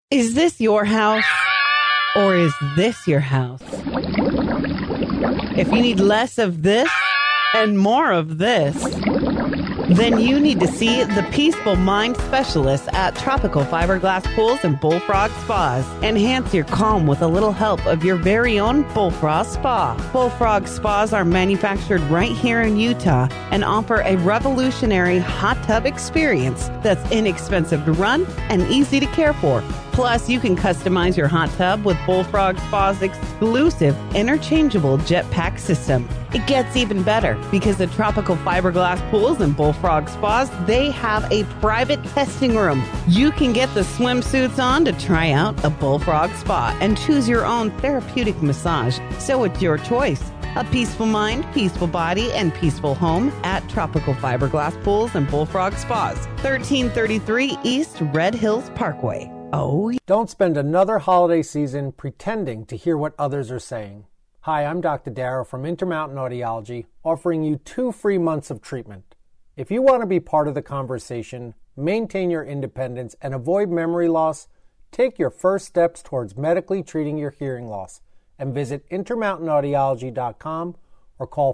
Is this your house or is this your house? If you need less of this and more of this, then you need to see the Peaceful Mind specialists at Tropical Fiberglass Pools and Bullfrog Spas. Enhance your calm with a little help of your very own Bullfrog Spa. Bullfrog Spas are manufactured right here in Utah and offer a revolutionary hot tub experience that's inexpensive to run and easy to care for. Plus, you can customize your hot tub with Bullfrog Spa's exclusive interchangeable jetpack system. It gets even better because the Tropical Fiberglass Pools and Bullfrog Spas, they have a private testing room. You can get the swimsuits on to try out a Bullfrog Spa and choose your own therapeutic massage. So it's your choice. A peaceful mind, peaceful body, and peaceful home at Tropical Fiberglass Pools and Bullfrog Spas, 1333 East Red Hills Parkway. Oh, don't spend another holiday season pretending to hear what others are saying. Hi, I'm Dr. Darrow from Intermountain Audiology, offering you 2 free months of treatment. If you want to be part of the conversation, maintain your independence, and avoid memory loss, take your first steps towards medically treating your hearing loss and visit intermountainaudiology.com or call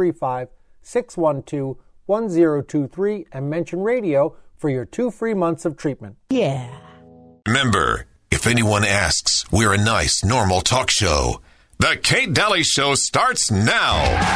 435-612-1023 and mention radio for your 2 free months of treatment. yeah. Remember, if anyone asks, we're a nice, normal talk show. The Kate Daly Show starts now.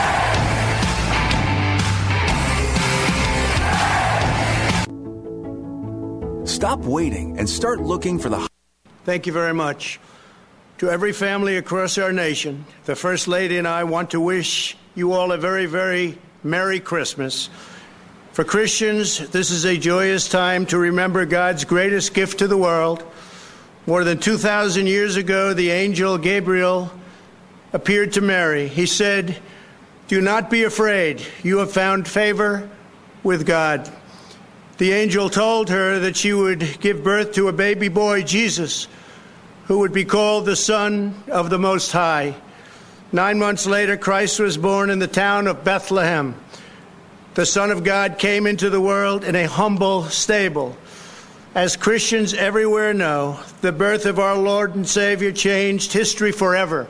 Stop waiting and start looking for the... Thank you very much. To every family across our nation, the First Lady and I want to wish you all a very, very Merry Christmas. For Christians, this is a joyous time to remember God's greatest gift to the world. More than 2,000 years ago, the angel Gabriel appeared to Mary. He said, "Do not be afraid. You have found favor with God." The angel told her that she would give birth to a baby boy, Jesus, who would be called the Son of the Most High. 9 months later, Christ was born in the town of Bethlehem. The Son of God came into the world in a humble stable. As Christians everywhere know, the birth of our Lord and Savior changed history forever.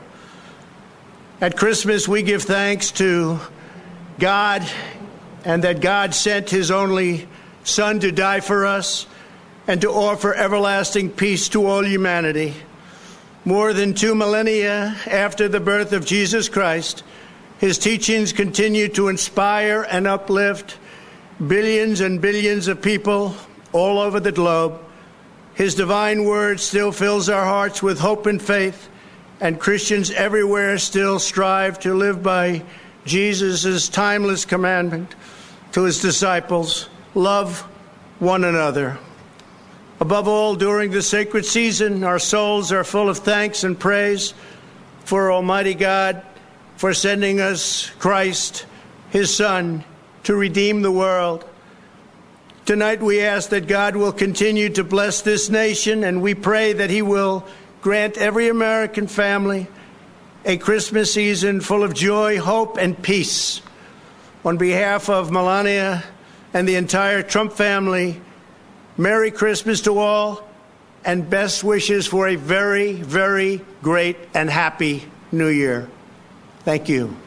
At Christmas, we give thanks to God and that God sent His only Son to die for us and to offer everlasting peace to all humanity. More than 2 millennia after the birth of Jesus Christ, His teachings continue to inspire and uplift billions and billions of people all over the globe. His divine word still fills our hearts with hope and faith, and Christians everywhere still strive to live by Jesus' timeless commandment to His disciples: love one another. Above all, during the sacred season, our souls are full of thanks and praise for Almighty God for sending us Christ, His Son, to redeem the world. Tonight we ask that God will continue to bless this nation, and we pray that He will grant every American family a Christmas season full of joy, hope, and peace. On behalf of Melania and the entire Trump family, Merry Christmas to all, and best wishes for a very, very great and happy New Year. Thank you.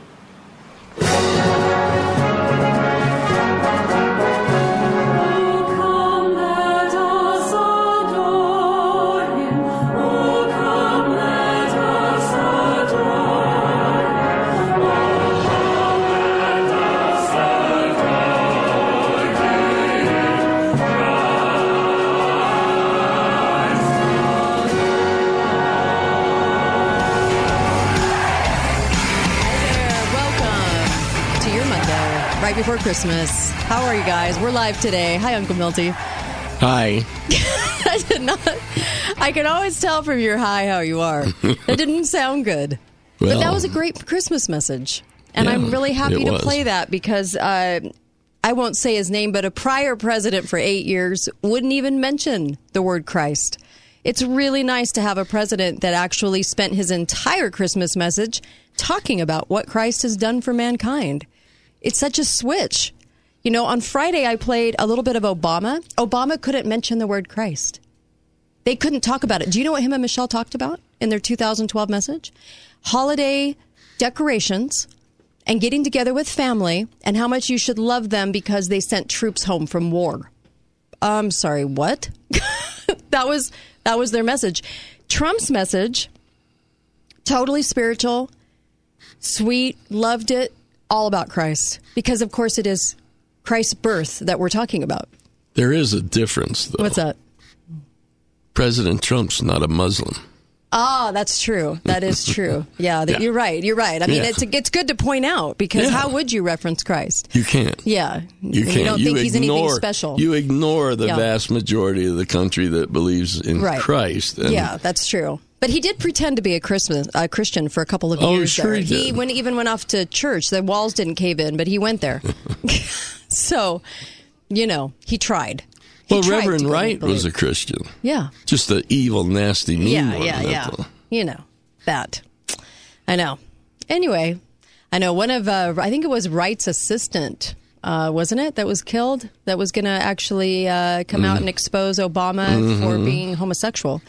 Right before Christmas. How are you guys? We're live today. Hi, Uncle Milty. Hi. I did not. I can always tell from your hi how you are. That didn't sound good. Well, but that was a great Christmas message. And yeah, I'm really happy to was. play that because I won't say his name, but a prior president for 8 years wouldn't even mention the word Christ. It's really nice to have a president that actually spent his entire Christmas message talking about what Christ has done for mankind. It's such a switch. You know, on Friday I played a little bit of Obama. Obama couldn't mention the word Christ. They couldn't talk about it. Do you know what him and Michelle talked about in their 2012 message? Holiday decorations and getting together with family and how much you should love them because they sent troops home from war. I'm sorry, what? That was their message. Trump's message, totally spiritual, sweet, loved it, all about Christ. Because, of course, it is Christ's birth that we're talking about. There is a difference, though. What's that? President Trump's not a Muslim. Ah, that's true. That is true. Yeah, You're right. You're right. I mean, it's good to point out because how would you reference Christ? You can't. Yeah. You can't. You don't think he's anything special. You ignore the vast majority of the country that believes in Christ. And that's true. But he did pretend to be a Christian for a couple of years. Sure there. He did. Even went off to church. The walls didn't cave in, but he went there. So, he tried. Reverend Wright was a Christian. Yeah. Just an evil, nasty, mean one. Yeah. That. I know. Anyway, I know one of, I think it was Wright's assistant, wasn't it, that was killed? That was going to actually come out and expose Obama for being homosexual.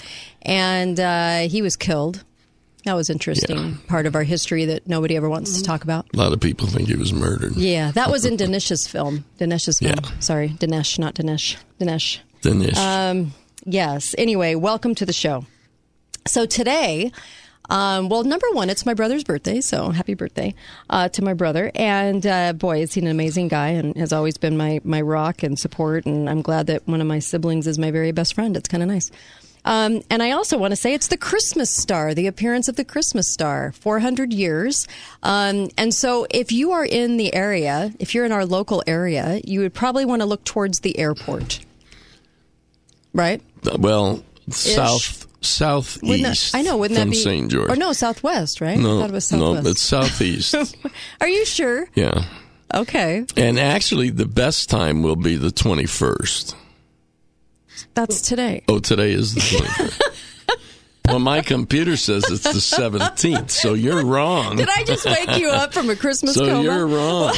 And he was killed. That was interesting. Part of our history that nobody ever wants to talk about. A lot of people think he was murdered. Yeah, that was in Dinesh's film. Yeah. Sorry, Dinesh, not Dinesh. Dinesh. Yes. Anyway, welcome to the show. So today, number one, it's my brother's birthday, so happy birthday to my brother. And boy, is he an amazing guy and has always been my rock and support. And I'm glad that one of my siblings is my very best friend. It's kind of nice. And I also want to say it's the Christmas star, the appearance of the Christmas star, 400 years. And so if you are in the area, if you're in our local area, you would probably want to look towards the airport. Right? Well, southeast. I know, wouldn't that be St. George? Or no, southwest, right? No, I thought it was southwest. No, it's southeast. Are you sure? Yeah. Okay. And actually, the best time will be the 21st. That's today. Oh, today is the 21st. Well, my computer says it's the 17th, so you're wrong. Did I just wake you up from a Christmas coma? So you're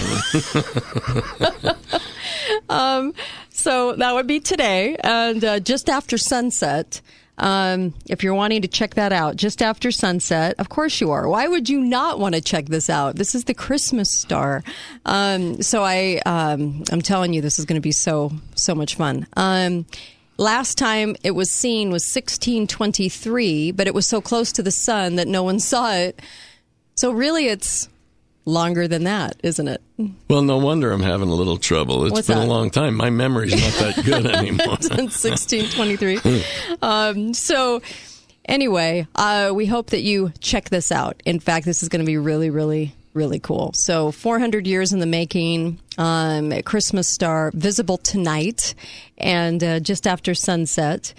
wrong. So that would be today, and just after sunset. If you're wanting to check that out, just after sunset, of course you are. Why would you not want to check this out? This is the Christmas star. So I'm telling you, this is going to be so much fun. Last time it was seen was 1623, but it was so close to the sun that no one saw it. So really, it's longer than that, isn't it? Well, no wonder I'm having a little trouble. It's been a long time. My memory's not that good anymore. Since 1623. So anyway, we hope that you check this out. In fact, this is going to be really, really, really cool. So 400 years in the making, Christmas star visible tonight and just after sunset.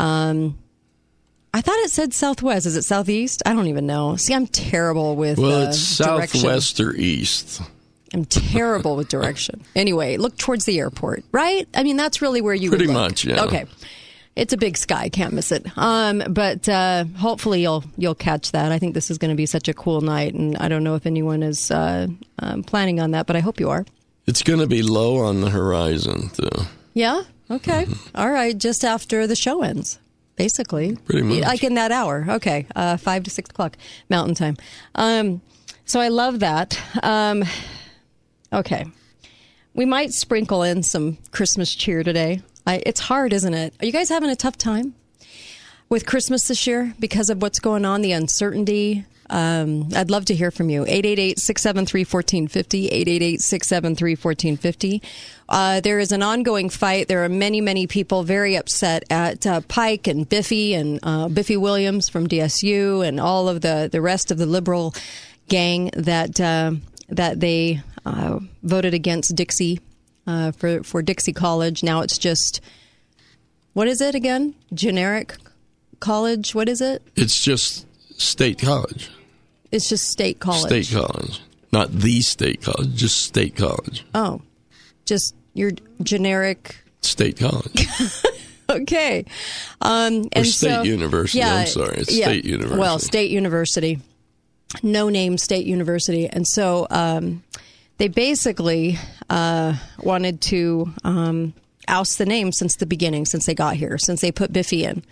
I thought it said southwest. Is it southeast? I don't even know. See, I'm terrible with it's direction. Southwest or east. I'm terrible with direction. Anyway, look towards the airport, right? I mean, that's really where you Pretty would look. much, yeah. Okay. It's a big sky. Can't miss it. But hopefully you'll catch that. I think this is going to be such a cool night, and I don't know if anyone is planning on that, but I hope you are. It's going to be low on the horizon, too. Yeah? Okay. All right. Just after the show ends, basically. Pretty much. Like in that hour. Okay. 5 to 6 o'clock Mountain Time. So I love that. Okay. We might sprinkle in some Christmas cheer today. It's hard, isn't it? Are you guys having a tough time with Christmas this year because of what's going on, the uncertainty? I'd love to hear from you. 888-673-1450, 888-673-1450. There is an ongoing fight. There are many, many people very upset at Pike and Biffy and Biffy Williams from DSU and all of the rest of the liberal gang that they voted against Dixie for Dixie College. Now it's just, what is it again? Generic college? What is it? It's just State College. It's just State College. State College. Not the State College, just State College. Oh, just your generic... State College. Okay. Or State University. Yeah, I'm sorry. It's State University. Well, State University. No-name State University. And so they basically wanted to oust the name since the beginning, since they got here, since they put Biffy in.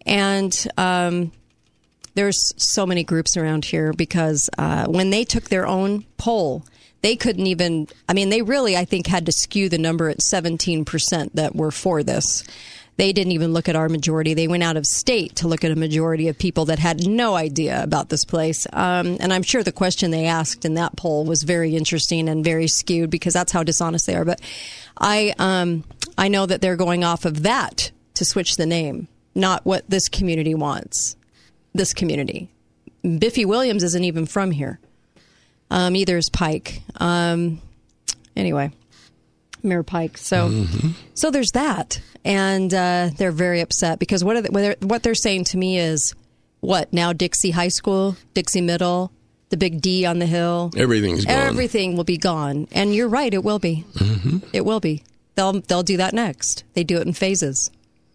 And there's so many groups around here because when they took their own poll, they couldn't even, they really, I think, had to skew the number at 17% that were for this. They didn't even look at our majority. They went out of state to look at a majority of people that had no idea about this place. And I'm sure the question they asked in that poll was very interesting and very skewed because that's how dishonest they are. But I know that they're going off of that to switch the name, not what this community wants. This community. Biffy Williams isn't even from here. Either is Pike. Anyway, Mayor Pike. So there's that. And they're very upset because what they're saying to me is, what, now Dixie High School, Dixie Middle, the big D on the hill? Everything's gone. Everything will be gone. And you're right, it will be. It will be. They'll do that next. They do it in phases.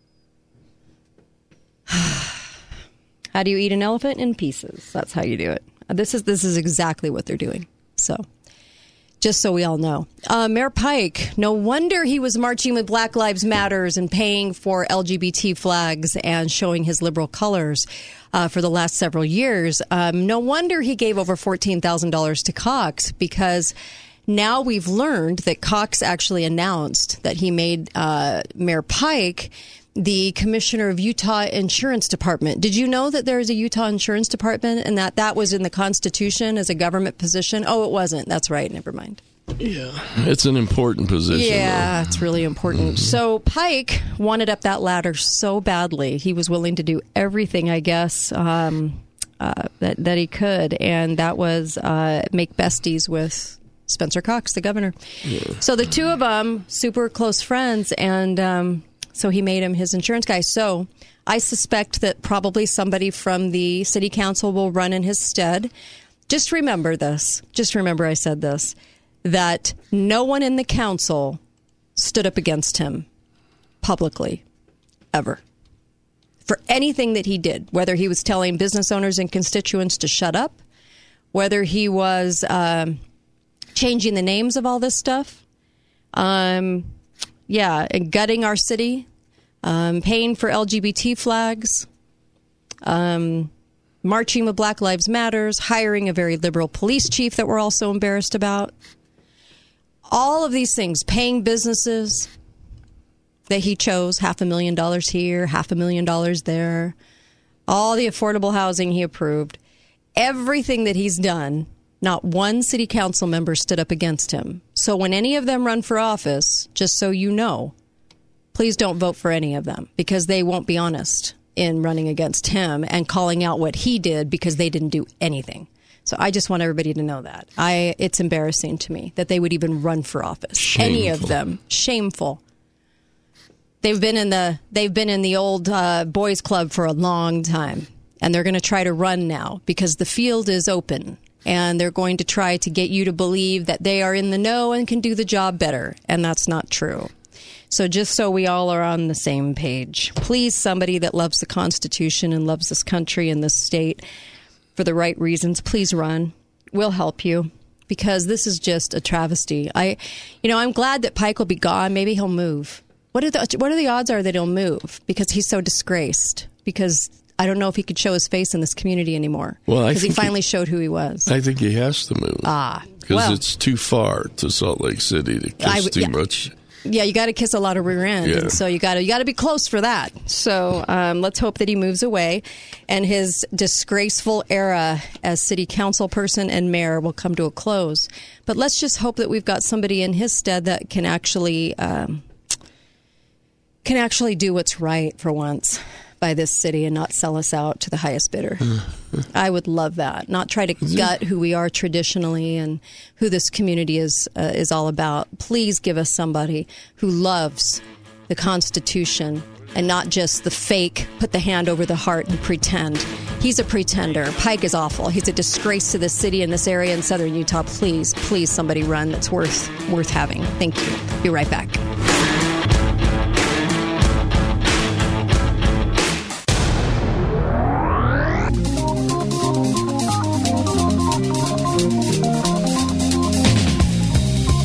How do you eat an elephant? In pieces. That's how you do it. This is exactly what they're doing. So, just so we all know. Mayor Pike, no wonder he was marching with Black Lives Matters and paying for LGBT flags and showing his liberal colors for the last several years. No wonder he gave over $14,000 to Cox, because now we've learned that Cox actually announced that he made Mayor Pike the commissioner of Utah Insurance Department. Did you know that there's a Utah Insurance Department and that was in the Constitution as a government position? Oh, it wasn't. That's right. Never mind. Yeah, it's an important position. Yeah, it's really important. So Pike wanted up that ladder so badly. He was willing to do everything, I guess, that he could. And that was make besties with Spencer Cox, the governor. Yeah. So the two of them, super close friends, and so he made him his insurance guy. So I suspect that probably somebody from the city council will run in his stead. Just remember this. Just remember I said this, that no one in the council stood up against him publicly, ever, for anything that he did, whether he was telling business owners and constituents to shut up, whether he was changing the names of all this stuff, and gutting our city, paying for LGBT flags, marching with Black Lives Matters, hiring a very liberal police chief that we're also embarrassed about. All of these things, paying businesses that he chose, $500,000 here, $500,000 there, all the affordable housing he approved, everything that he's done. Not one city council member stood up against him. So when any of them run for office, just so you know, please don't vote for any of them, because they won't be honest in running against him and calling out what he did, because they didn't do anything. So I just want everybody to know that. It's embarrassing to me that they would even run for office. Shameful. Any of them. Shameful. They've been in the old boys club for a long time, and they're going to try to run now because the field is open. And they're going to try to get you to believe that they are in the know and can do the job better. And that's not true. So just so we all are on the same page, please, somebody that loves the Constitution and loves this country and this state for the right reasons, please run. We'll help you, because this is just a travesty. I'm glad that Pike will be gone. Maybe he'll move. What are the odds that he'll move? Because he's so disgraced. Because I don't know if he could show his face in this community anymore. Well, because he finally showed who he was. I think he has to move. Because it's too far to Salt Lake City to kiss too much. Yeah, you got to kiss a lot of rear end, and so you got to be close for that. So let's hope that he moves away, and his disgraceful era as city council person and mayor will come to a close. But let's just hope that we've got somebody in his stead that can actually do what's right for once by this city and not sell us out to the highest bidder. I would love that. Not try to gut who we are traditionally and who this community is all about. Please give us somebody who loves the Constitution and not just the fake, put the hand over the heart and pretend. He's a pretender. Pike is awful. He's a disgrace to the city and this area in southern Utah. Please, please, somebody run that's worth having. Thank you. Be right back.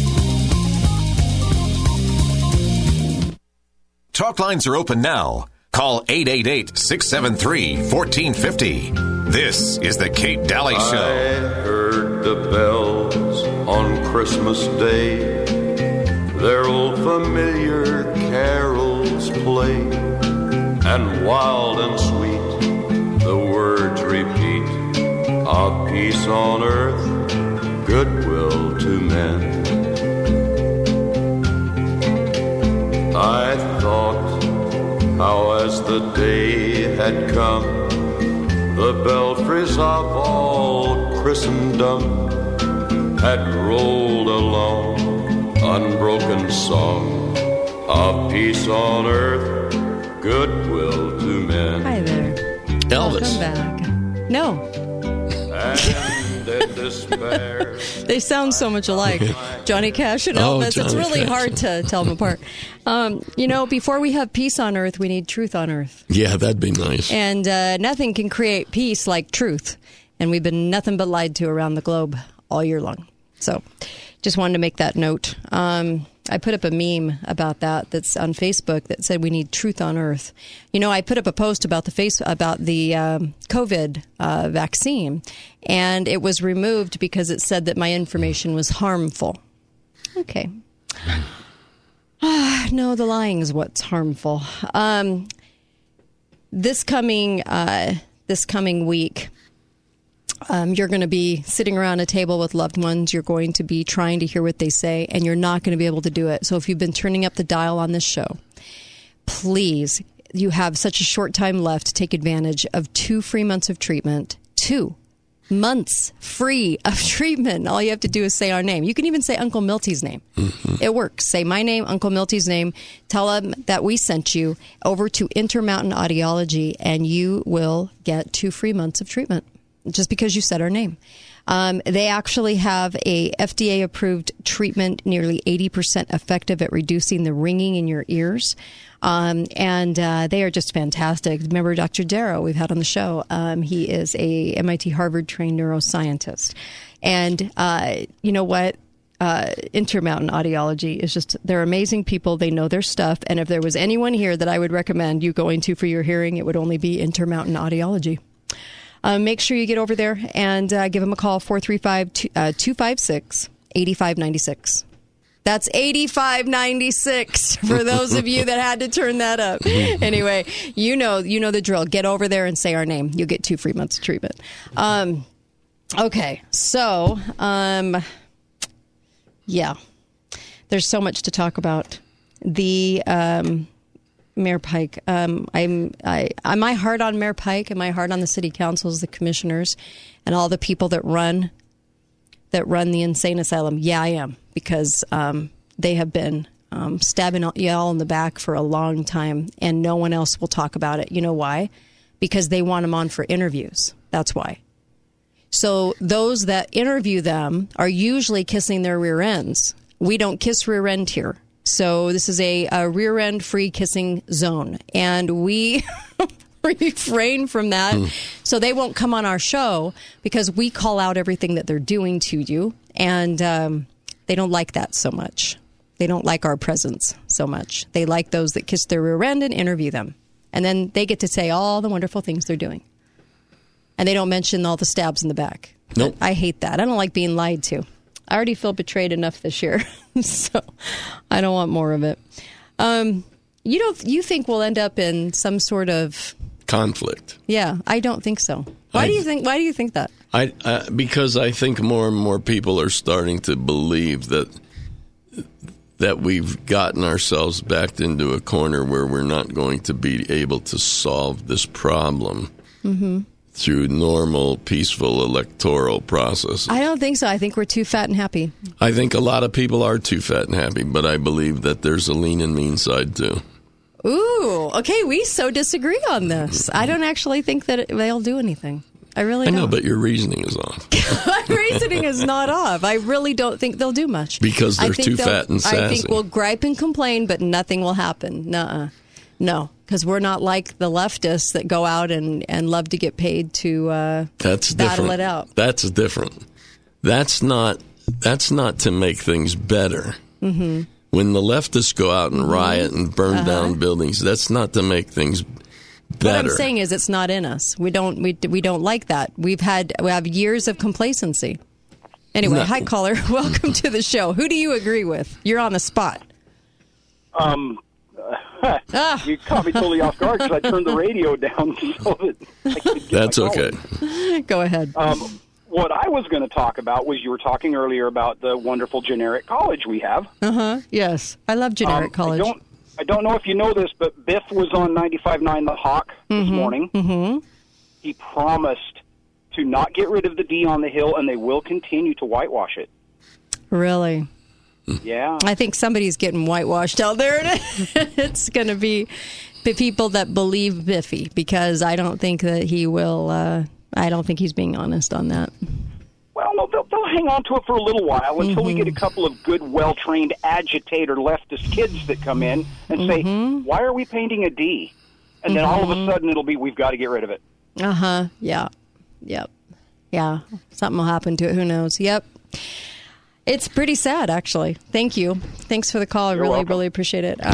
Talk lines are open now. Call 888-673-1450. This is the Kate Daly Show. I heard the bells on Christmas Day, their old familiar carols play, and wild and sweet the words repeat of peace on earth, goodwill to men. I thought how as the day had come, the belfries of all Christendom had rolled along unbroken song of peace on earth, goodwill to men. Hi there. Elvis. Welcome back. No. And in despair, They sound so much alike. Johnny Cash and Elvis. It's Johnny really Cash. hard to tell them apart. Before we have peace on earth, we need truth on earth. Yeah, that'd be nice. And nothing can create peace like truth. And we've been nothing but lied to around the globe all year long. So just wanted to make that note. I put up a meme about that's on Facebook that said we need truth on earth. I put up a post about the COVID vaccine, and it was removed because it said that my information was harmful. Okay. No, the lying is what's harmful. This coming week, you're going to be sitting around a table with loved ones. You're going to be trying to hear what they say, and you're not going to be able to do it. So if you've been turning up the dial on this show, please, you have such a short time left to take advantage of 2 free months of treatment. 2 months free of treatment. All you have to do is say our name. You can even say Uncle Milty's name. Mm-hmm. It works. Say my name, Uncle Milty's name. Tell them that we sent you over to Intermountain Audiology, and you will get 2 free months of treatment. Just because you said our name. They actually have a FDA-approved treatment, nearly 80% effective at reducing the ringing in your ears. And they are just fantastic. Remember Dr. Darrow we've had on the show. He is a MIT Harvard-trained neuroscientist. And you know what? Intermountain Audiology is just, they're amazing people. They know their stuff. And if there was anyone here that I would recommend you going to for your hearing, it would only be Intermountain Audiology. Make sure you get over there and give them a call, 435-256-8596. That's 8596 for those of you that had to turn that up. Anyway, you know the drill. Get over there and say our name. You'll get 2 free months of treatment. Okay, so, yeah, there's so much to talk about. The Mayor Pike. Am I hard on Mayor Pike? Am I hard on the city councils, the commissioners, and all the people that run the insane asylum? Yeah, I am, because they have been stabbing y'all in the back for a long time, and no one else will talk about it. You know why? Because they want them on for interviews. That's why. So those that interview them are usually kissing their rear ends. We don't kiss rear end here. So this is a rear end free kissing zone, and we refrain from that. So they won't come on our show because we call out everything that they're doing to you, and they don't like that so much. They don't like our presence so much. They like those that kiss their rear end and interview them, and then they get to say all the wonderful things they're doing, and they don't mention all the stabs in the back. Nope. I hate that. I don't like being lied to. I already feel betrayed enough this year, so I don't want more of it. You think we'll end up in some sort of conflict? Yeah, I don't think so. Why do you think that? Because I think more and more people are starting to believe that we've gotten ourselves backed into a corner where we're not going to be able to solve this problem. Mm-hmm. Through normal, peaceful electoral processes. I don't think so. I think we're too fat and happy. I think a lot of people are too fat and happy, but I believe that there's a lean and mean side too. Ooh, okay, we so disagree on this. I don't actually think that they'll do anything. I really don't. I know, but your reasoning is off. My reasoning is not off. I really don't think they'll do much. Because they're too fat and sassy. I think we'll gripe and complain, but nothing will happen. Nuh-uh. No, because we're not like the leftists that go out and love to get paid to battle it out. That's different. That's not to make things better. Mm-hmm. When the leftists go out and riot and burn down buildings, that's not to make things What I'm saying is, it's not in us. We don't like that. We have years of complacency. Anyway, Hi caller, welcome to the show. Who do you agree with? You're on the spot. You caught me totally off guard because I turned the radio down so that I could get That's my okay. Go ahead. What I was going to talk about was you were talking earlier about the wonderful generic college we have. Yes, I love generic college. I don't know if you know this, but Biff was on 95.9 The Hawk this morning. Mm-hmm. He promised to not get rid of the D on the Hill, and they will continue to whitewash it. Really? Yeah. I think somebody's getting whitewashed out there. It's going to be the people that believe Biffy, because I don't think that he will. I don't think he's being honest on that. Well, no, they'll hang on to it for a little while until we get a couple of good, well-trained agitator leftist kids that come in and say, why are we painting a D? And then all of a sudden it'll be, we've got to get rid of it. Yeah. Yep. Yeah. Something will happen to it. Who knows? Yep. It's pretty sad, actually. Thank you. Thanks for the call. I really appreciate it.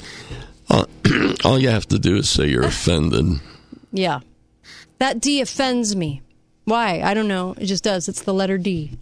All you have to do is say you're offended. Yeah. That D offends me. Why? I don't know. It just does. It's the letter D.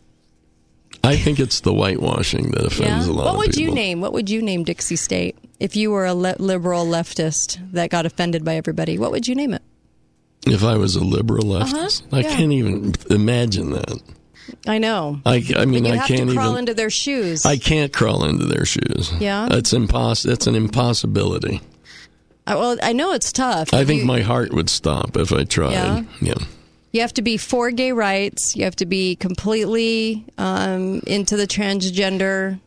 I think it's the whitewashing that offends a lot of people. What would you name Dixie State if you were a liberal leftist that got offended by everybody? What would you name it? If I was a liberal leftist? I can't even imagine that. I know. I mean, but you I have can't to crawl even into their shoes. I can't crawl into their shoes. Yeah? It's an impossibility. Well, I know it's tough. I think my heart would stop if I tried. Yeah. You have to be for gay rights. You have to be completely into the transgender,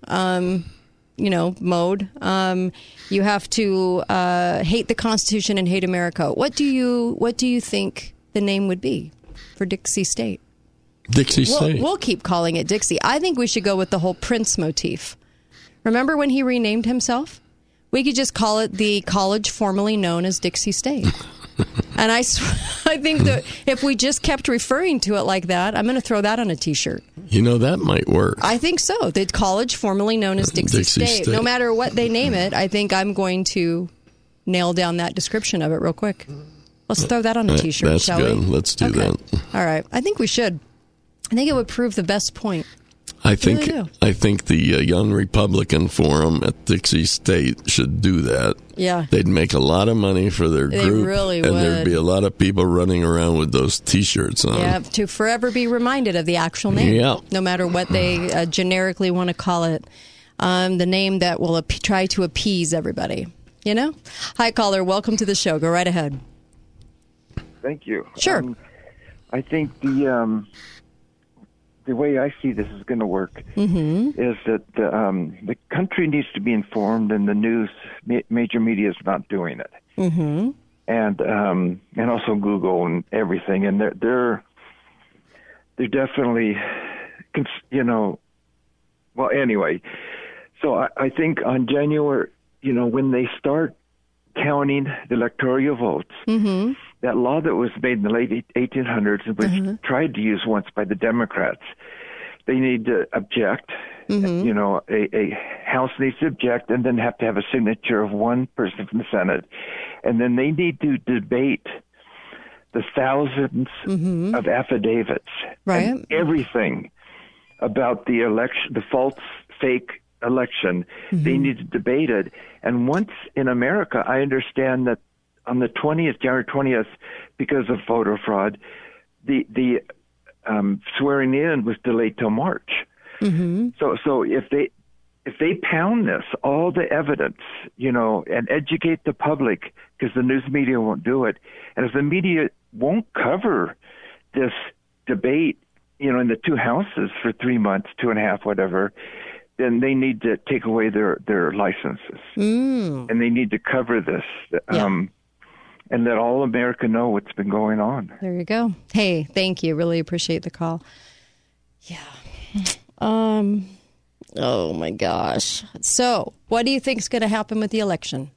mode. You have to hate the Constitution and hate America. What do you think the name would be for Dixie State? Dixie State. We'll keep calling it Dixie. I think we should go with the whole Prince motif. Remember when he renamed himself? We could just call it the college formerly known as Dixie State. And I think that if we just kept referring to it like that, I'm going to throw that on a T-shirt. That might work. I think so. The college formerly known as Dixie State. No matter what they name it, I think I'm going to nail down that description of it real quick. Let's throw that on a T-shirt, shall we? That's good. Let's do that. All right. I think we should. I think it would prove the best point. I think the Young Republican Forum at Dixie State should do that. Yeah. They'd make a lot of money for their group. They really would. And there'd be a lot of people running around with those T-shirts on. Yeah, to forever be reminded of the actual name. Yeah. No matter what they generically want to call it. The name that will try to appease everybody. Hi, caller. Welcome to the show. Go right ahead. Thank you. Sure. I think the way I see this is going to work is that the country needs to be informed, and the news, major media is not doing it, and also Google and everything, and they're definitely, Well, anyway, so I think on January, when they start counting the electoral votes. That law that was made in the late 1800s and was tried to use once by the Democrats, they need to object. A House needs to object and then have to have a signature of one person from the Senate. And then they need to debate the thousands of affidavits and everything about the election, the false, fake election. They need to debate it. And once in America, I understand that on the 20th, January 20th, because of voter fraud, the swearing in was delayed till March. So if they pound this, all the evidence, and educate the public, because the news media won't do it, and if the media won't cover this debate, in the two houses for 3 months, 2.5, whatever, then they need to take away their licenses, and they need to cover this. And let all America know what's been going on. There you go. Hey, thank you. Really appreciate the call. Yeah. Oh, my gosh. So, what do you think is going to happen with the election?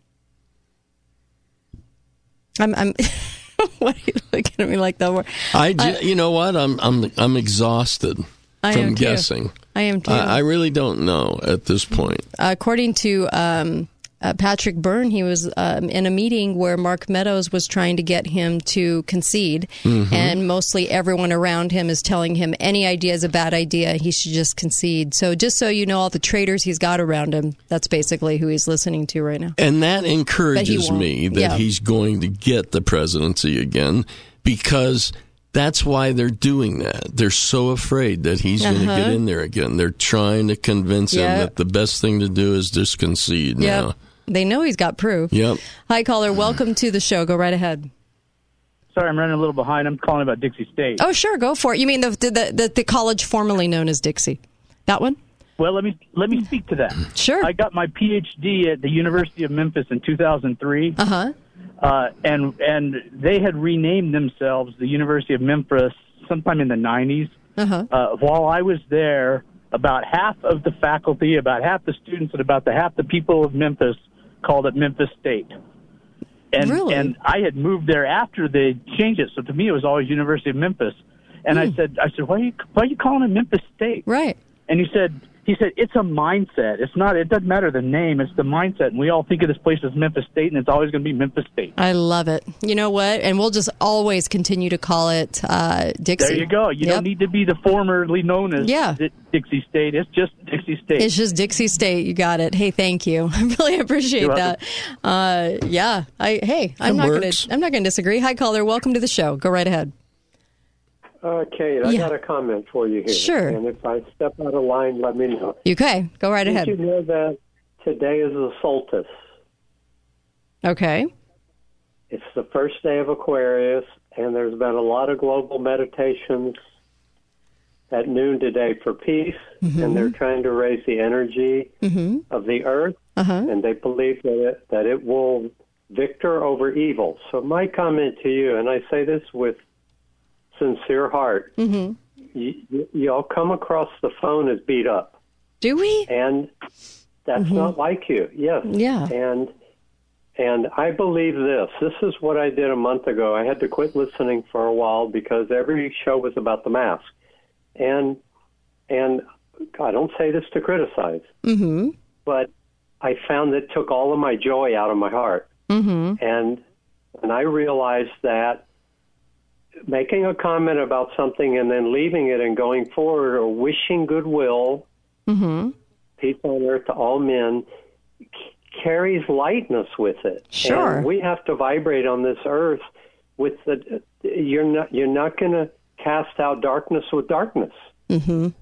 I'm what are you looking at me like that? You know what? I'm exhausted from guessing. I am too. I really don't know at this point. According to Patrick Byrne, he was in a meeting where Mark Meadows was trying to get him to concede, and mostly everyone around him is telling him any idea is a bad idea. He should just concede. So just so you know, all the traitors he's got around him, that's basically who he's listening to right now. And that encourages me that he's going to get the presidency again, because that's why they're doing that. They're so afraid that he's going to get in there again. They're trying to convince him that the best thing to do is just concede now. They know he's got proof. Yep. Hi, caller. Welcome to the show. Go right ahead. Sorry, I'm running a little behind. I'm calling about Dixie State. Oh, sure. Go for it. You mean the college formerly known as Dixie? That one? Well, let me speak to that. Sure. I got my PhD at the University of Memphis in 2003. And they had renamed themselves the University of Memphis sometime in the 90s. While I was there, about half of the faculty, about half the students, and about half the people of Memphis called it Memphis State. And I had moved there after they changed it, so to me it was always University of Memphis. And I said, why are you calling it Memphis State? Right. And he said, it's a mindset. It doesn't matter the name, it's the mindset. And we all think of this place as Memphis State, and it's always going to be Memphis State. I love it. You know what? And we'll just always continue to call it Dixie. There you go. You don't need to be the formerly known as Dixie State. It's just Dixie State. It's just Dixie State. You got it. Hey, thank you. I really appreciate that. I'm not going to disagree. Hi, caller. Welcome to the show. Go right ahead. Kate, I got a comment for you here. Sure. And if I step out of line, let me know. Okay. Go right ahead. Did you know that today is the solstice? Okay. It's the first day of Aquarius, and there's been a lot of global meditations at noon today for peace, and they're trying to raise the energy of the earth, and they believe that it will victor over evil. So my comment to you, and I say this with sincere heart, y'all come across the phone as beat up. Do we? And that's not like you. Yes. Yeah. And I believe this. This is what I did a month ago. I had to quit listening for a while because every show was about the mask. And I don't say this to criticize, but I found it took all of my joy out of my heart. And I realized that making a comment about something and then leaving it and going forward or wishing goodwill, peace on earth to all men, carries lightness with it. Sure. And we have to vibrate on this earth with you're not going to cast out darkness with darkness. And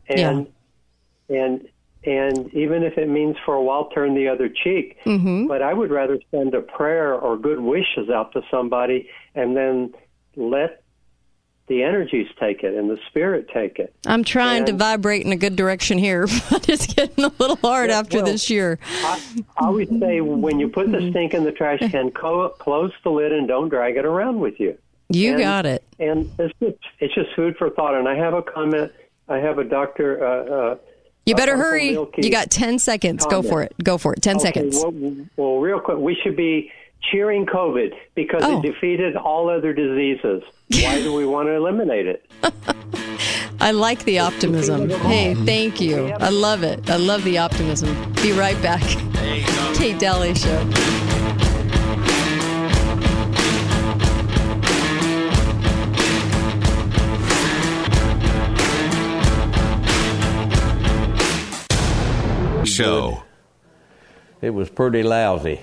even if it means for a while turn the other cheek, but I would rather send a prayer or good wishes out to somebody and then let the energies take it and the spirit take it. I'm trying to vibrate in a good direction here, but it's getting a little hard after this year. I always say when you put the stink in the trash can, close the lid and don't drag it around with you. You got it. And it's just food for thought. And I have a comment. I have a doctor. You better hurry. You got 10 seconds. Comment. Go for it. 10 seconds. Well, real quick, we should be cheering COVID because it defeated all other diseases. Why do we want to eliminate it? I like the optimism. Hey, thank you. I love it. I love the optimism. Be right back. Kate Daly Show. Show. It was pretty lousy.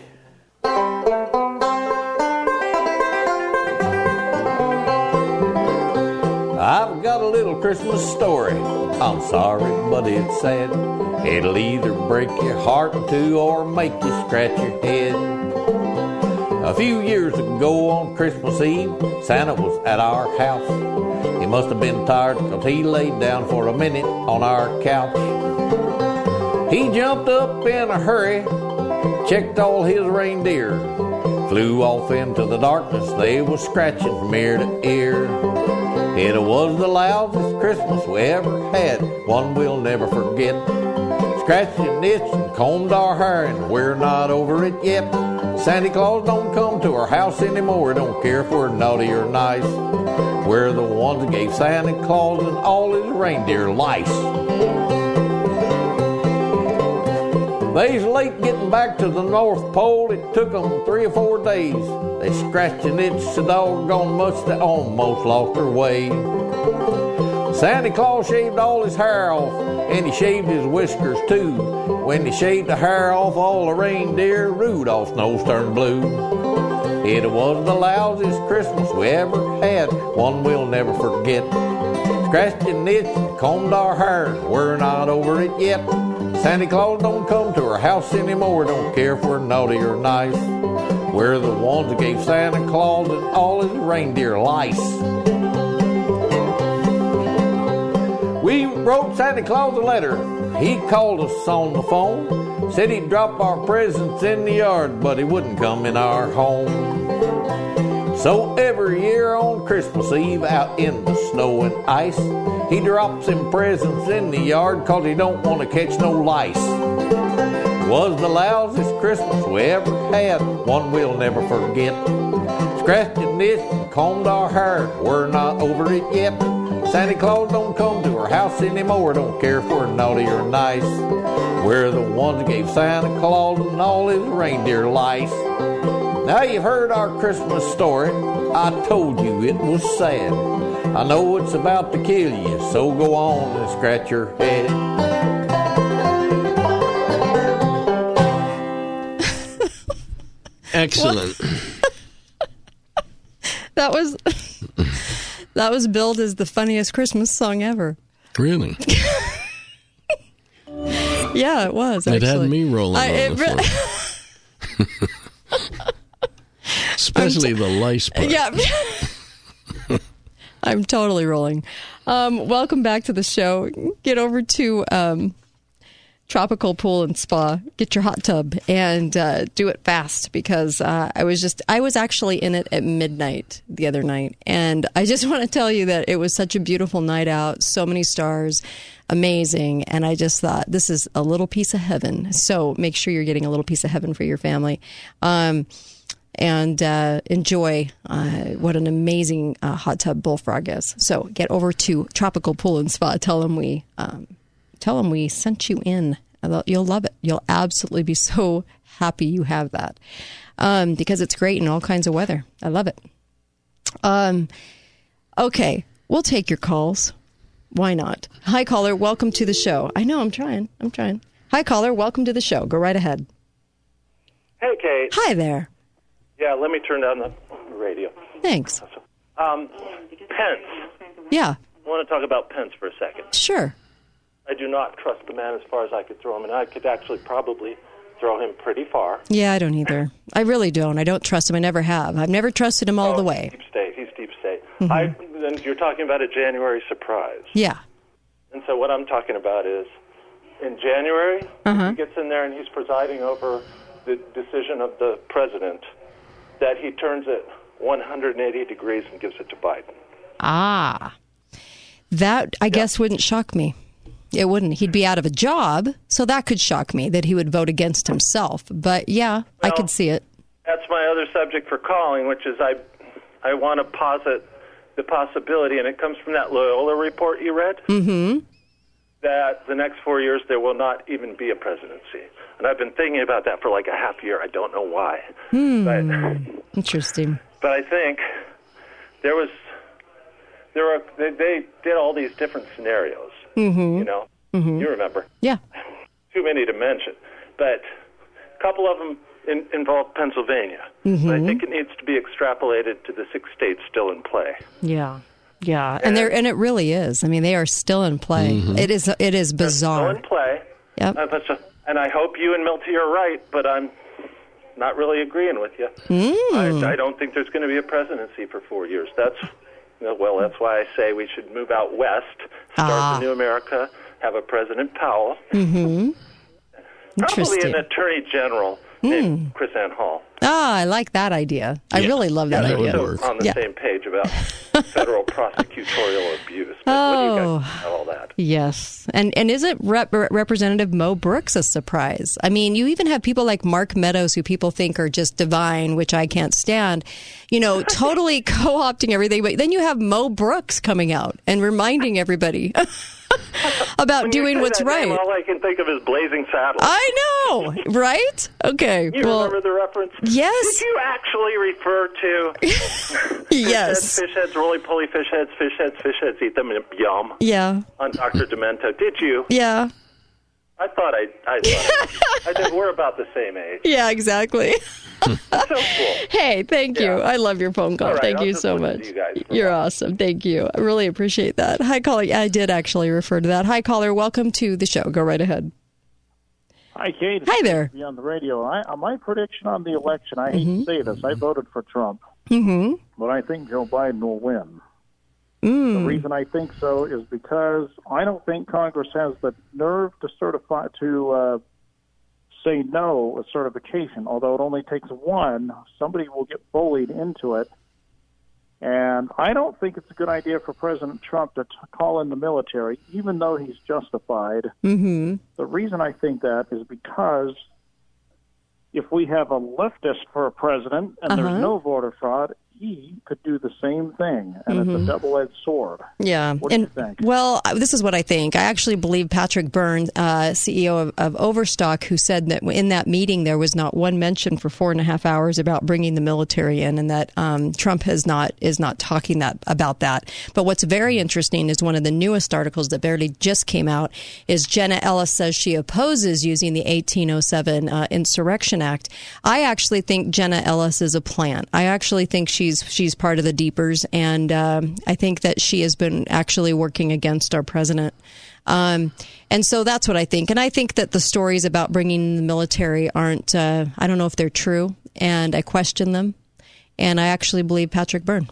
I've got a little Christmas story. I'm sorry, but it's sad. It'll either break your heart in two or make you scratch your head. A few years ago on Christmas Eve, Santa was at our house. He must have been tired because he laid down for a minute on our couch. He jumped up in a hurry, checked all his reindeer, flew off into the darkness. They was scratching from ear to ear. It was the loudest Christmas we ever had, one we'll never forget. Scratched and itched and combed our hair, and we're not over it yet. Santa Claus don't come to our house anymore, don't care if we're naughty or nice. We're the ones that gave Santa Claus and all his reindeer lice. They's late getting back to the North Pole. It took 'em 3 or 4 days. They scratched and itched so doggone much they almost lost their way. Santa Claus shaved all his hair off, and he shaved his whiskers too. When he shaved the hair off all the reindeer, Rudolph's nose turned blue. It was the lousiest Christmas we ever had, one we'll never forget. Scratched and itched and combed our hair, we're not over it yet. Santa Claus don't come to our house anymore, don't care if we're naughty or nice. We're the ones that gave Santa Claus and all his reindeer lice. We wrote Santa Claus a letter. He called us on the phone, said he'd drop our presents in the yard, but he wouldn't come in our home. So every year on Christmas Eve, out in the snow and ice, he drops him presents in the yard 'cause he don't want to catch no lice. It was the lousiest Christmas we ever had, one we'll never forget. Scratched and itched and combed our hair, we're not over it yet. Santa Claus don't come to our house anymore, don't care if we're naughty or nice. We're the ones that gave Santa Claus and all his reindeer lice. Now you've heard our Christmas story. I told you it was sad. I know it's about to kill you, so go on and scratch your head. Excellent. That was billed as the funniest Christmas song ever. Really? Yeah, it was, actually. It had me rolling on the floor. Especially the lice part. Yeah. I'm totally rolling. Welcome back to the show. Get over to Tropical Pool and Spa. Get your hot tub and do it fast, because I was actually in it at midnight the other night. And I just want to tell you that it was such a beautiful night out. So many stars. Amazing. And I just thought, this is a little piece of heaven. So make sure you're getting a little piece of heaven for your family. And enjoy what an amazing hot tub Bullfrog is. So get over to Tropical Pool and Spa. Tell them we sent you in. You'll love it. You'll absolutely be so happy you have that, because it's great in all kinds of weather. I love it. Okay, we'll take your calls. Why not? Hi, caller. Welcome to the show. I know. I'm trying. Hi, caller. Welcome to the show. Go right ahead. Hey, Kate. Hi there. Yeah, let me turn down the radio. Thanks. Pence. Yeah. I want to talk about Pence for a second. Sure. I do not trust the man as far as I could throw him, and I could actually probably throw him pretty far. Yeah, I don't either. I really don't. I don't trust him. I never have. I've never trusted him all the way. Deep state. He's deep state. Mm-hmm. Then you're talking about a January surprise. Yeah. And so what I'm talking about is, in January, he gets in there and he's presiding over the decision of the president, that he turns it 180 degrees and gives it to Biden. That, I guess, wouldn't shock me. It wouldn't. He'd be out of a job, so that could shock me, that he would vote against himself. But, yeah, I could see it. That's my other subject for calling, which is I want to posit the possibility, and it comes from that Loyola report you read, that the next 4 years there will not even be a presidency. And I've been thinking about that for like a half year. I don't know why. Interesting. But I think they did all these different scenarios. You know, you remember? Yeah. Too many to mention, but a couple of them involve Pennsylvania. I think it needs to be extrapolated to the 6 states still in play. Yeah. And it really is. I mean, they are still in play. It is bizarre. They're still in play. Yep. And I hope you and Milty are right, but I'm not really agreeing with you. I don't think there's going to be a presidency for 4 years. That's why I say we should move out west, start the new America, have a President Powell, probably an Attorney General named Chris Ann Hall. I like that idea. I really love that idea. On the same page about federal prosecutorial abuse. But what do you guys think about all that? Yes. And isn't Representative Mo Brooks a surprise? I mean, you even have people like Mark Meadows, who people think are just divine, which I can't stand, totally co-opting everything. But then you have Mo Brooks coming out and reminding everybody. about doing what's right. All I can think of is Blazing Saddles. I know, right? Okay. You remember the reference? Yes. Did you actually refer to yes. Fish heads, roly-poly fish heads, eat them and yum? Yeah. On Dr. Demento. Did you? Yeah. I thought we're about the same age. Yeah, exactly. So cool. Hey, thank you. I love your phone call. All right, thank I'll you just so listen much. to you guys You're awesome. Thank you. I really appreciate that. Hi, caller. Yeah, I did actually refer to that. Hi, caller. Welcome to the show. Go right ahead. Hi, Kate. Hi there. Be on the radio. My prediction on the election, I hate to say this, I voted for Trump. But I think Joe Biden will win. The reason I think so is because I don't think Congress has the nerve to say no a certification, although it only takes one. Somebody will get bullied into it. And I don't think it's a good idea for President Trump to call in the military, even though he's justified. The reason I think that is because if we have a leftist for a president and there's no voter fraud, he could do the same thing, and it's a double-edged sword. Yeah. What do you think? Well, this is what I think. I actually believe Patrick Byrne, CEO of Overstock, who said that in that meeting there was not one mention for 4.5 hours about bringing the military in, and that Trump is not talking about that. But what's very interesting is one of the newest articles that barely just came out is Jenna Ellis says she opposes using the 1807 Insurrection Act. I actually think Jenna Ellis is a plant. I actually think she's part of the Deepers, and I think that she has been actually working against our president. And so that's what I think. And I think that the stories about bringing the military aren't, I don't know if they're true, and I question them. And I actually believe Patrick Byrne.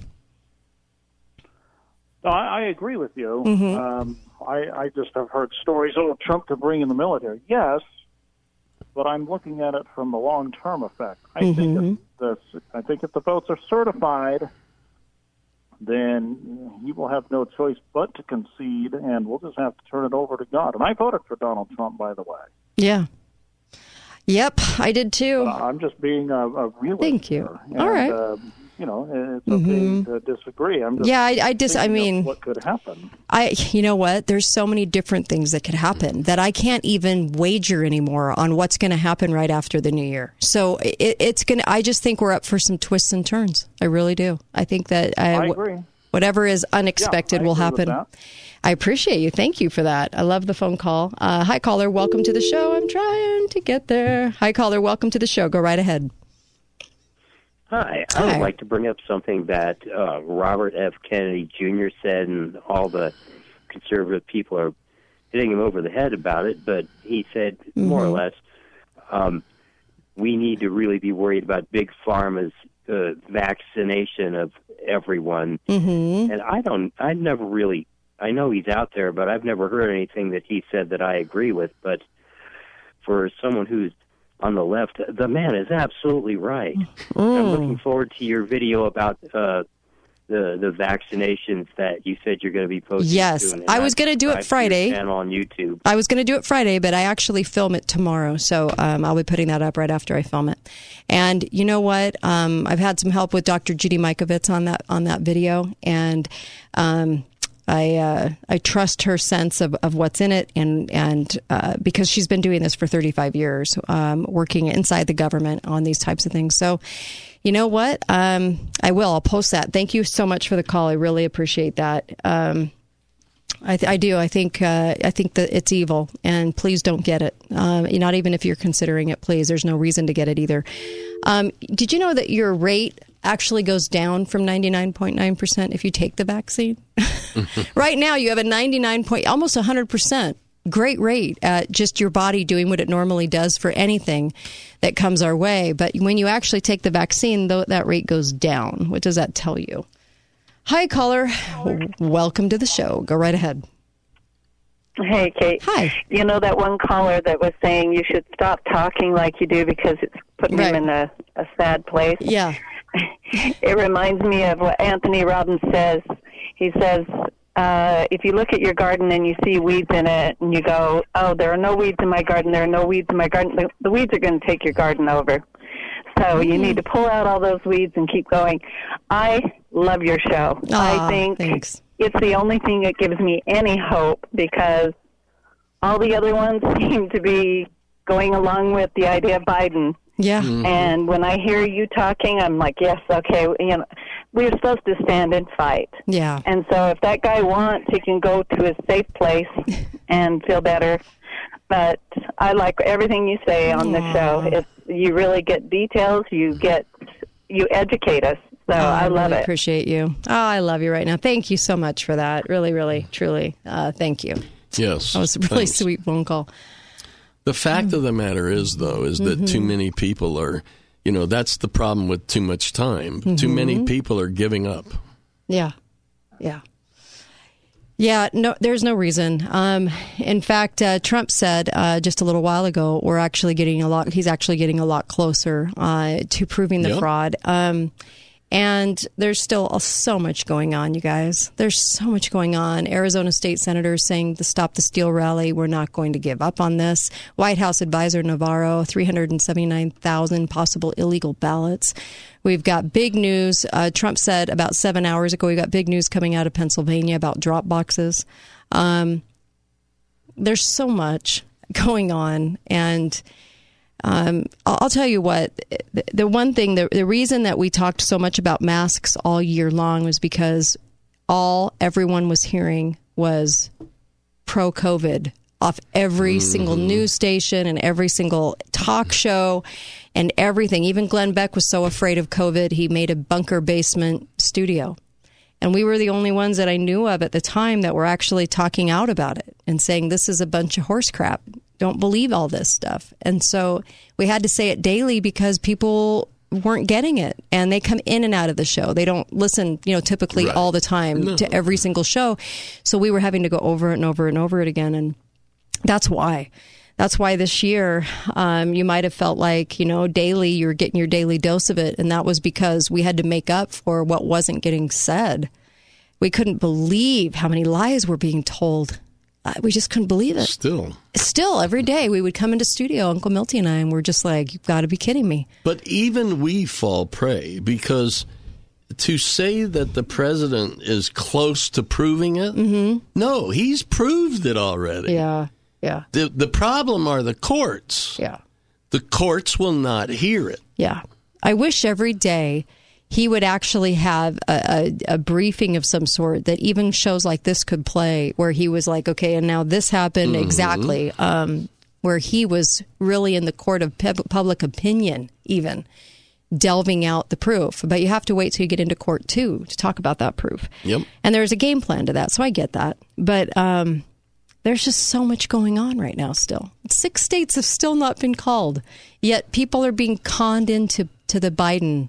No, I agree with you. I just have heard stories, Trump could bring in the military. Yes, but I'm looking at it from the long-term effect. I think if the votes are certified, then he will have no choice but to concede, and we'll just have to turn it over to God. And I voted for Donald Trump, by the way. Yeah. Yep, I did too. I'm just being a realist. Thank you. Here. All right. It's okay to disagree. I'm just I mean, what could happen. You know what? There's so many different things that could happen that I can't even wager anymore on what's going to happen right after the new year. So I just think we're up for some twists and turns. I really do. I think that I agree. Whatever is unexpected will happen. I appreciate you. Thank you for that. I love the phone call. Hi, caller. Welcome to the show. I'm trying to get there. Hi, caller. Welcome to the show. Go right ahead. Hi. I would like to bring up something that Robert F. Kennedy Jr. said, and all the conservative people are hitting him over the head about it, but he said, more or less, we need to really be worried about Big Pharma's vaccination of everyone. And I know he's out there, but I've never heard anything that he said that I agree with. But for someone who's on the left, the man is absolutely right. I'm looking forward to your video about the vaccinations that you said you're going to be posting. Yes, I was going to do it Friday. Channel on YouTube. I was going to do it Friday, but I actually film it tomorrow, so I'll be putting that up right after I film it. And you know what? I've had some help with Dr. Judy Mikovits on that video, and I trust her sense of what's in it, and because she's been doing this for 35 years, working inside the government on these types of things. So, you know what? I'll post that. Thank you so much for the call. I really appreciate that. I do. I think that it's evil, and please don't get it. Not even if you're considering it, please. There's no reason to get it either. Did you know that your rate actually goes down from 99.9% if you take the vaccine? Right now, you have a almost 100% great rate at just your body doing what it normally does for anything that comes our way. But when you actually take the vaccine, that rate goes down. What does that tell you? Hi, caller. Welcome to the show. Go right ahead. Hey, Kate. Hi. You know that one caller that was saying you should stop talking like you do because it's putting him in a sad place? Yeah. It reminds me of what Anthony Robbins says. He says, if you look at your garden and you see weeds in it and you go, oh, there are no weeds in my garden, there are no weeds in my garden, the weeds are going to take your garden over. So you need to pull out all those weeds and keep going. I love your show. I think thanks. it's the only thing that gives me any hope, because all the other ones seem to be going along with the idea of Biden. Yeah. Mm-hmm. And when I hear you talking, I'm like, yes, okay, we're supposed to stand and fight. Yeah. And so if that guy wants, he can go to his safe place and feel better. But I like everything you say on the show. You really get details. You educate us. So I love really it. Appreciate you. Oh, I love you right now. Thank you so much for that. Really, really, truly. Thank you. Yes. That was a really sweet phone call. The fact of the matter is, though, is that too many people are, that's the problem with too much time. Too many people are giving up. Yeah. Yeah. Yeah, no, there's no reason. In fact, Trump said just a little while ago, he's actually getting a lot closer to proving the fraud. And there's still so much going on, you guys. There's so much going on. Arizona State Senator saying the Stop the Steal rally, we're not going to give up on this. White House advisor Navarro, 379,000 possible illegal ballots. We've got big news. Trump said about 7 hours ago, we got big news coming out of Pennsylvania about drop boxes. There's so much going on. And I'll tell you what, the one thing, the reason that we talked so much about masks all year long was because everyone was hearing was pro-COVID off every single news station and every single talk show and everything. Even Glenn Beck was so afraid of COVID, he made a bunker basement studio. And we were the only ones that I knew of at the time that were actually talking out about it and saying this is a bunch of horse crap. Don't believe all this stuff. And so we had to say it daily because people weren't getting it, and they come in and out of the show. They don't listen, typically all the time to every single show. So we were having to go over it and over and over it again. And that's why this year, you might have felt like, daily you're getting your daily dose of it. And that was because we had to make up for what wasn't getting said. We couldn't believe how many lies were being told. We just couldn't believe it. Still, every day we would come into studio, Uncle Milty and I, and we're just like, you've got to be kidding me. But even we fall prey, because to say that the president is close to proving it, no, he's proved it already. Yeah, yeah. The problem are the courts. Yeah. The courts will not hear it. Yeah. I wish every day he would actually have a briefing of some sort that even shows like this could play, where he was like, okay, and now this happened exactly, where he was really in the court of public opinion, even delving out the proof. But you have to wait till you get into court, too, to talk about that proof. Yep. And there's a game plan to that, so I get that. But there's just so much going on right now still. 6 states have still not been called, yet people are being conned into the Biden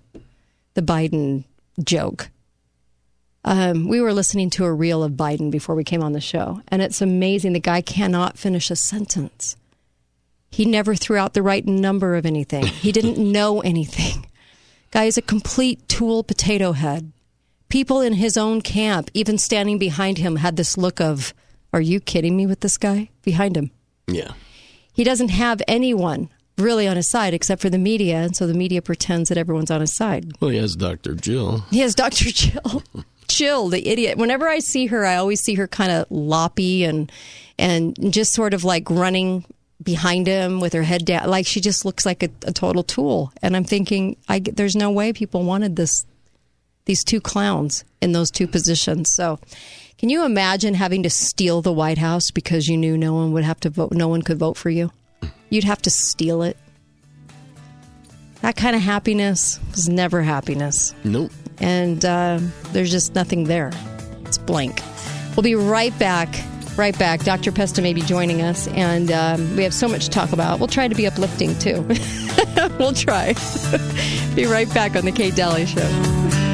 joke. We were listening to a reel of Biden before we came on the show, and it's amazing. The guy cannot finish a sentence. He never threw out the right number of anything. He didn't know anything. Guy is a complete tool potato head. People in his own camp, even standing behind him, had this look of, are you kidding me with this guy behind him? Yeah. He doesn't have anyone really on his side except for the media, and so the media pretends that everyone's on his side. Well, he has Dr. Jill. He has Dr. Jill. Jill, the idiot. Whenever I see her, I always see her kind of loppy and just sort of like running behind him with her head down. Like she just looks like a total tool. And I'm thinking, there's no way people wanted these two clowns in those two positions. So can you imagine having to steal the White House because you knew no one would have to vote, no one could vote for you? You'd have to steal it. That kind of happiness was never happiness. Nope. And there's just nothing there. It's blank. We'll be right back. Right back. Dr. Pesta may be joining us, and we have so much to talk about. We'll try to be uplifting, too. We'll try. Be right back on The Kate Daly Show.